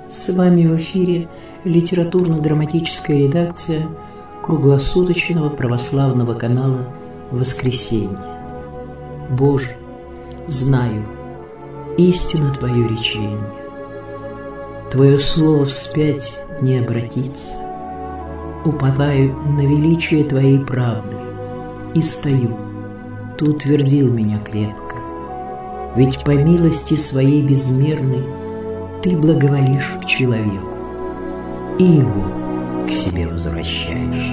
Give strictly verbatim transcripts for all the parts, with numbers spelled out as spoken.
С вами в эфире литературно-драматическая редакция круглосуточного православного канала «Воскресенье». Боже, знаю, истина Твое речение. Твое слово вспять не обратится. Уповаю на величие Твоей правды и стою. Ты утвердил меня крепко. Ведь по милости Своей безмерной Ты благоволишь к человеку и его к себе возвращаешь.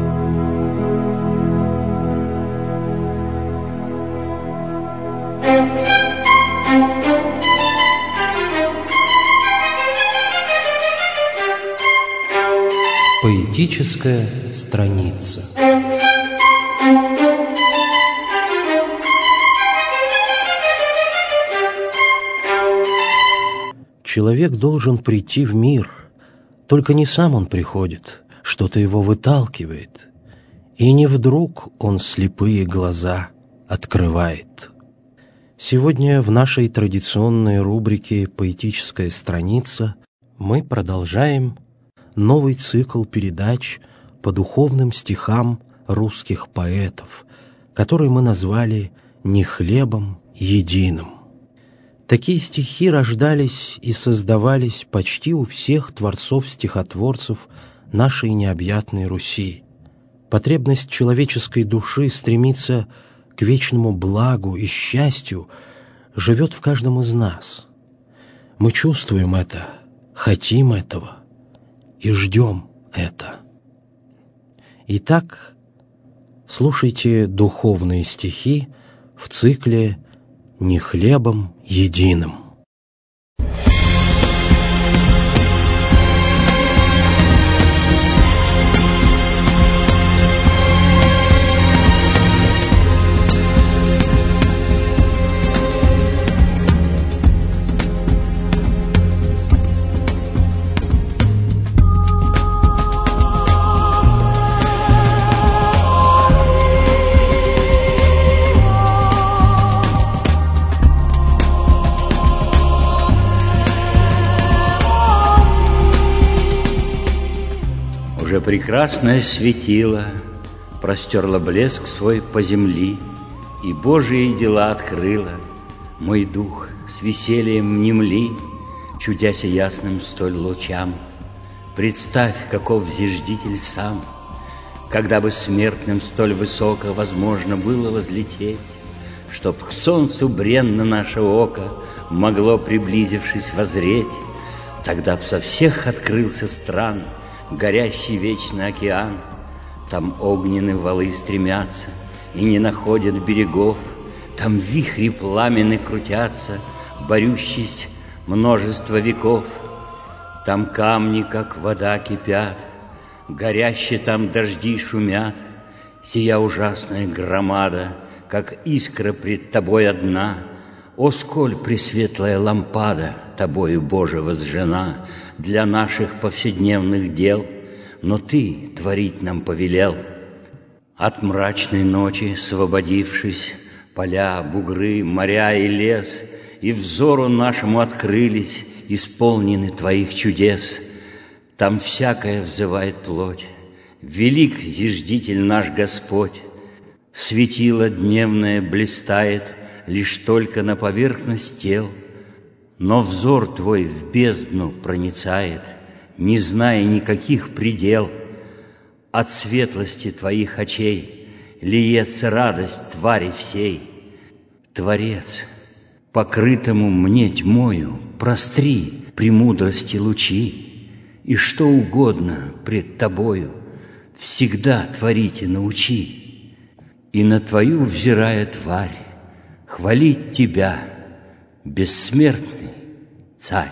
Поэтическая страница. Человек должен прийти в мир, только не сам он приходит, что-то его выталкивает, и не вдруг он слепые глаза открывает. Сегодня в нашей традиционной рубрике «Поэтическая страница» мы продолжаем новый цикл передач по духовным стихам русских поэтов, который мы назвали «Не хлебом единым». Такие стихи рождались и создавались почти у всех творцов-стихотворцев нашей необъятной Руси. Потребность человеческой души стремиться к вечному благу и счастью живет в каждом из нас. Мы чувствуем это, хотим этого и ждем это. Итак, слушайте духовные стихи в цикле «Не хлебом единым». Уже прекрасное светило простерло блеск свой по земли, и Божьи дела открыла. Мой дух с весельем внемли, чудяся ясным столь лучам. Представь, каков зиждитель сам, когда бы смертным столь высоко возможно было возлететь, чтоб к солнцу бренно наше око могло, приблизившись, воззреть. Тогда б со всех открылся стран горящий вечный океан. Там огненные валы стремятся и не находят берегов. Там вихри пламенны крутятся, борющись множество веков. Там камни, как вода, кипят, горящие там дожди шумят. Сия ужасная громада, как искра пред тобой одна. О, сколь пресветлая лампада тобою, Боже, возжжена для наших повседневных дел, но Ты творить нам повелел. От мрачной ночи освободившись, поля, бугры, моря и лес, и взору нашему открылись, исполнены Твоих чудес. Там всякое взывает плоть, велик зиждитель наш Господь. Светило дневное блистает лишь только на поверхность тел, но взор Твой в бездну проницает, не зная никаких предел. От светлости Твоих очей лиется радость твари всей. Творец, покрытому мне тьмою, простри премудрости лучи, и что угодно пред Тобою всегда творите научи. И на Твою взирая тварь хвалить Тебя, бессмертный Царь.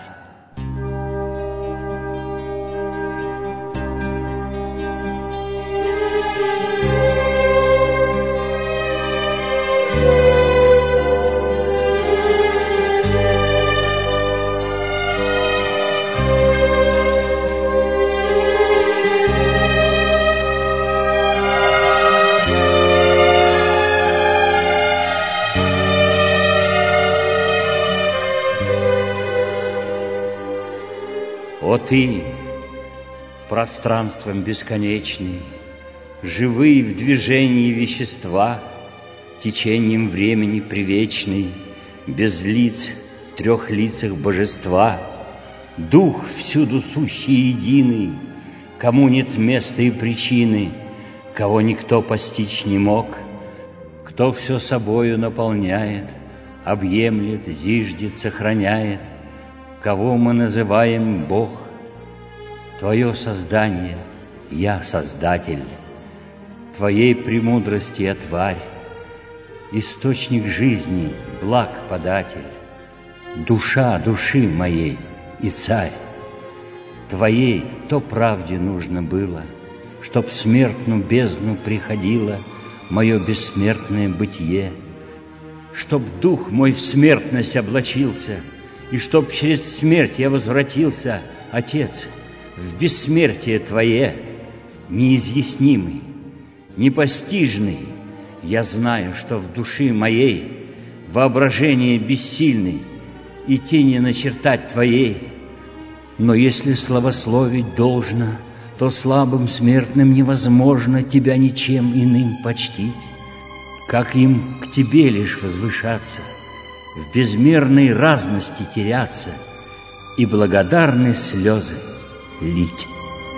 О ты, пространством бесконечный, живые в движении вещества, течением времени привечный, без лиц в трех лицах божества, дух всюду сущий единый, кому нет места и причины, кого никто постичь не мог, кто все собою наполняет, объемлет, зиждет, сохраняет, кого мы называем Бог. Твое создание, я Создатель, Твоей премудрости я тварь, источник жизни, благ податель, душа души моей и царь. Твоей то правде нужно было, чтоб в смертную бездну приходило мое бессмертное бытие, чтоб дух мой в смертность облачился, и чтоб через смерть я возвратился, Отец, в бессмертие Твое, неизъяснимый, непостижный. Я знаю, что в душе моей воображение бессильный и тени начертать Твоей. Но если славословить должно, то слабым смертным невозможно Тебя ничем иным почтить, как им к Тебе лишь возвышаться, в безмерной разности теряться и благодарные слезы лить.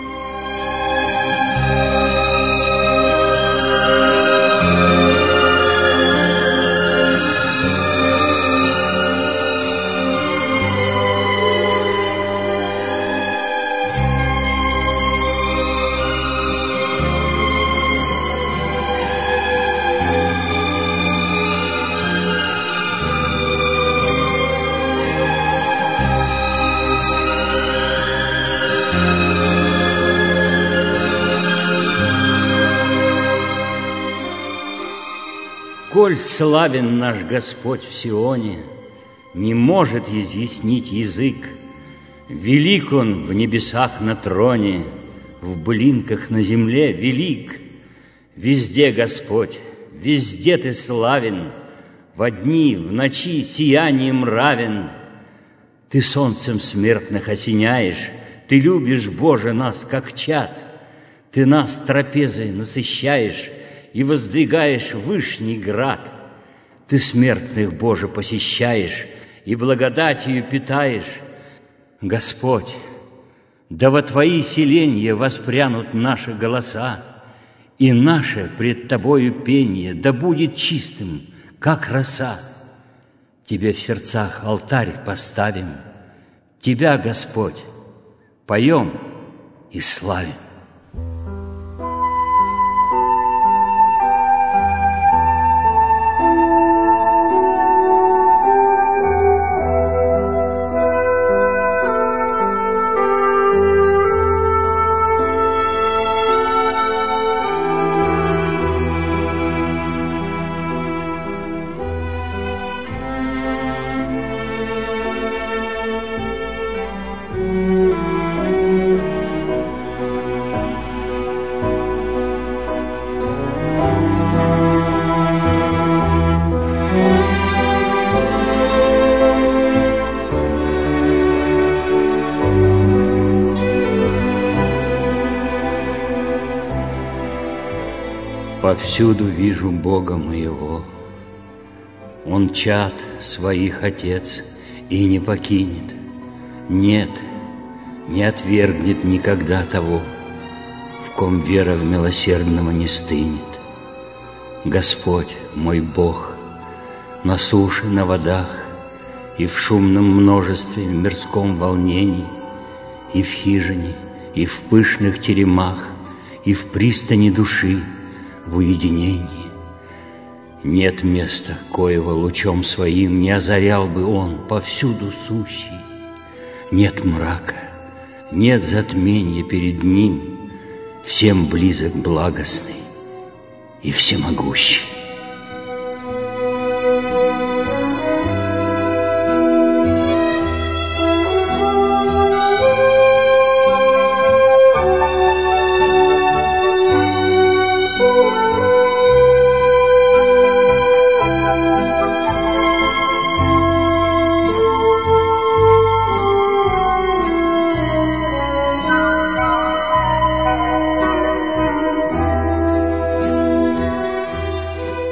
Коль славен наш Господь в Сионе, не может изъяснить язык. Велик Он в небесах на троне, в блинках на земле велик. Везде Господь, везде Ты славен, во дни, в ночи сиянием равен. Ты солнцем смертных осеняешь, Ты любишь, Боже, нас, как чад. Ты нас трапезой насыщаешь и воздвигаешь вышний град. Ты смертных, Боже, посещаешь и благодатью питаешь. Господь, да во Твои селенья воспрянут наши голоса, и наше пред Тобою пение да будет чистым, как роса. Тебе в сердцах алтарь поставим, Тебя, Господь, поем и славим. Повсюду вижу Бога моего, Он чад своих Отец и не покинет, нет, не отвергнет никогда того, в ком вера в милосердного не стынет. Господь мой Бог, на суше, на водах, и в шумном множестве, в мирском волнении, и в хижине, и в пышных теремах, и в пристани души, в уединении. Нет места, коего лучом своим не озарял бы Он, повсюду сущий. Нет мрака, нет затмения перед Ним, всем близок благостный и всемогущий.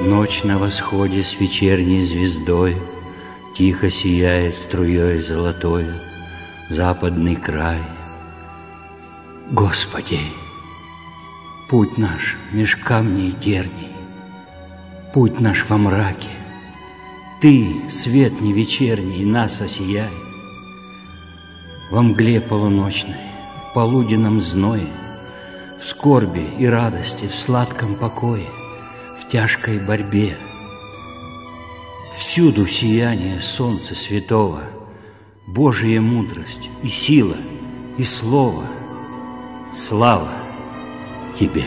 Ночь на восходе с вечерней звездой тихо сияет струей золотой западный край. Господи, путь наш меж камней терний, путь наш во мраке. Ты, свет не вечерний, нас осияй. Во мгле полуночной, в полуденном зное, в скорби и радости, в сладком покое, в тяжкой борьбе. Всюду сияние солнца святого, Божия мудрость и сила, и слово. Слава Тебе!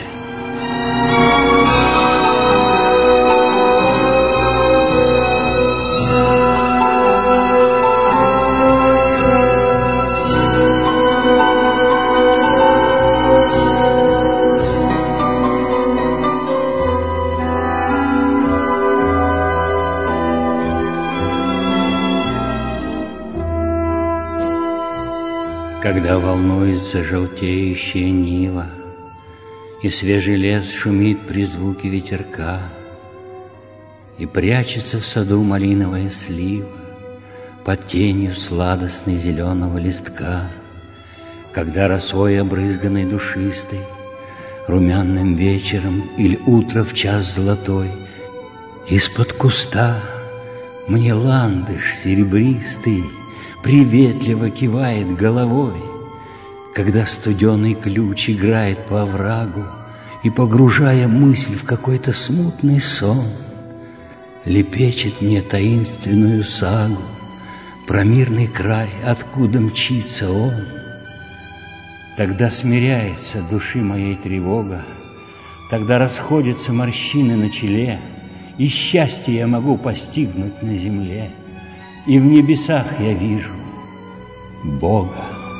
Когда волнуется желтеющая нива, и свежий лес шумит при звуке ветерка, и прячется в саду малиновая слива под тенью сладостной зеленого листка, когда росой обрызганной душистой, румяным вечером или утро в час золотой, из-под куста мне ландыш серебристый приветливо кивает головой, когда студеный ключ играет по оврагу и, погружая мысль в какой-то смутный сон, лепечет мне таинственную сагу про мирный край, откуда мчится он. Тогда смиряется души моей тревога, тогда расходятся морщины на челе, и счастье я могу постигнуть на земле, и в небесах я вижу Бога.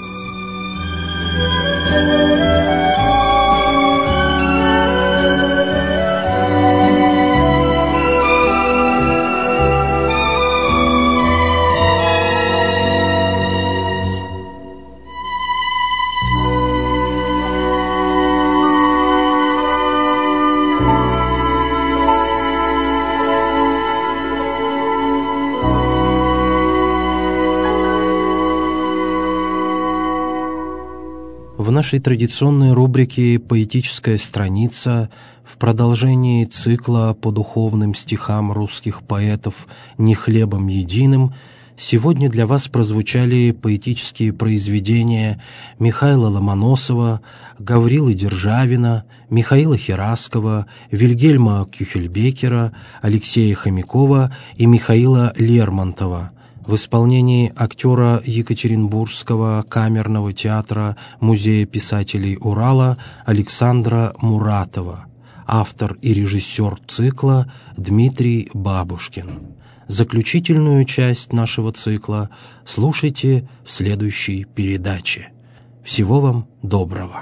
В нашей традиционной рубрике «Поэтическая страница» в продолжении цикла по духовным стихам русских поэтов «Не хлебом единым» сегодня для вас прозвучали поэтические произведения Михаила Ломоносова, Гаврилы Державина, Михаила Хераскова, Вильгельма Кюхельбекера, Алексея Хомякова и Михаила Лермонтова в исполнении актера Екатеринбургского камерного театра Музея писателей Урала Александра Муратова, автор и режиссер цикла Дмитрий Бабушкин. Заключительную часть нашего цикла слушайте в следующей передаче. Всего вам доброго!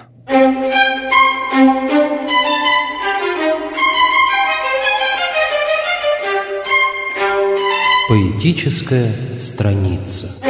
Поэтическая страница.